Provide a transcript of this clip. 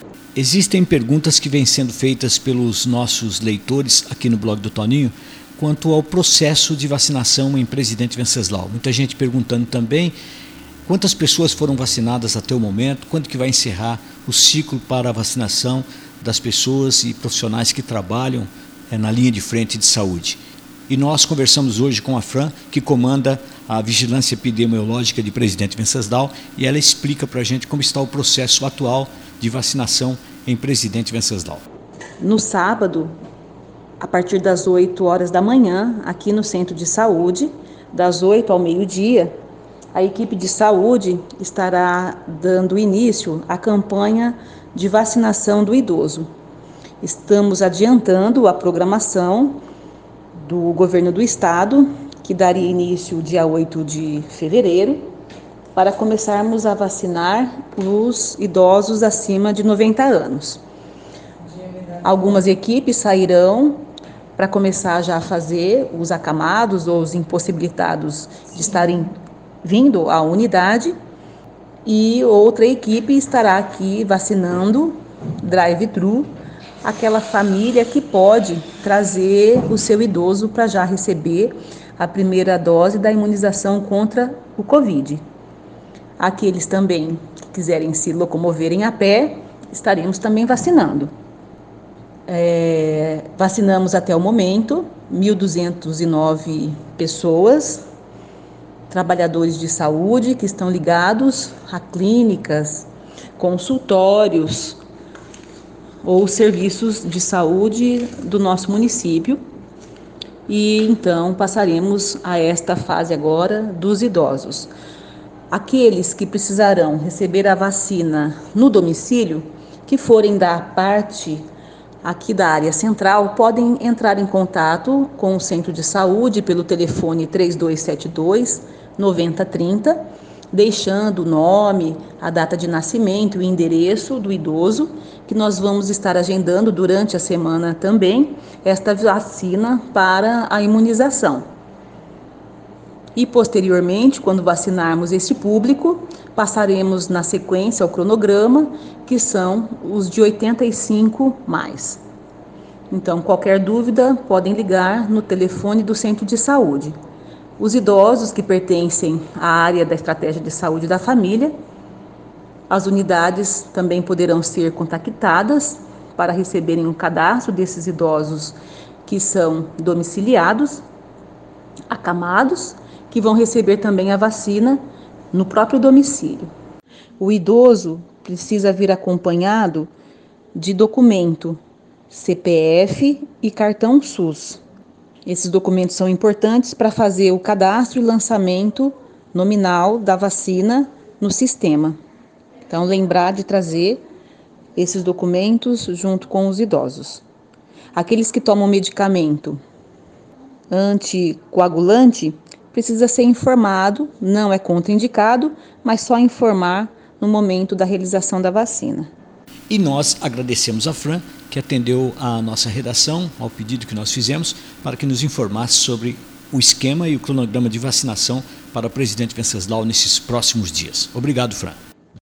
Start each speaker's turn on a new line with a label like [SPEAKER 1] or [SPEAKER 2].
[SPEAKER 1] Existem perguntas que vêm sendo feitas pelos nossos leitores aqui no blog do Toninho quanto ao processo de vacinação em Presidente Venceslau. Muita gente perguntando também quantas pessoas foram vacinadas até o momento, quando que vai encerrar o ciclo para a vacinação das pessoas e profissionais que trabalham na linha de frente de saúde. E nós conversamos hoje com a Fran, que comanda a Vigilância Epidemiológica de Presidente Venceslau, e ela explica para a gente como está o processo atual de vacinação em Presidente Venceslau.
[SPEAKER 2] No sábado, a partir das 8 horas da manhã, aqui no Centro de Saúde, das 8 ao meio-dia, a equipe de saúde estará dando início à campanha de vacinação do idoso. Estamos adiantando a programação do governo do estado, que daria início dia 8 de fevereiro, para começarmos a vacinar os idosos acima de 90 anos. Algumas equipes sairão para começar já a fazer os acamados ou os impossibilitados de estarem vindo à unidade, e outra equipe estará aqui vacinando drive-thru aquela família que pode trazer o seu idoso para já receber a primeira dose da imunização contra o Covid. Aqueles também que quiserem se locomoverem a pé, estaremos também vacinando. Vacinamos até o momento 1.209 pessoas, trabalhadores de saúde que estão ligados a clínicas, consultórios ou serviços de saúde do nosso município. E então passaremos a esta fase agora dos idosos. Aqueles que precisarão receber a vacina no domicílio, que forem da parte aqui da área central, podem entrar em contato com o Centro de Saúde pelo telefone 3272-9030, deixando o nome, a data de nascimento e o endereço do idoso, que nós vamos estar agendando durante a semana também esta vacina para a imunização. E posteriormente, quando vacinarmos este público, passaremos na sequência ao cronograma, que são os de 85 mais. Então, qualquer dúvida, podem ligar no telefone do Centro de Saúde. Os idosos que pertencem à área da estratégia de saúde da família, as unidades também poderão ser contactadas para receberem um cadastro desses idosos que são domiciliados, acamados, que vão receber também a vacina no próprio domicílio. O idoso precisa vir acompanhado de documento, CPF e cartão SUS. Esses documentos são importantes para fazer o cadastro e lançamento nominal da vacina no sistema. Então, lembrar de trazer esses documentos junto com os idosos. Aqueles que tomam medicamento anticoagulante, precisa ser informado, não é contraindicado, mas só informar no momento da realização da vacina.
[SPEAKER 1] E nós agradecemos a Fran, que atendeu a nossa redação, ao pedido que nós fizemos, para que nos informasse sobre o esquema e o cronograma de vacinação para o Presidente Venceslau nesses próximos dias. Obrigado, Fran.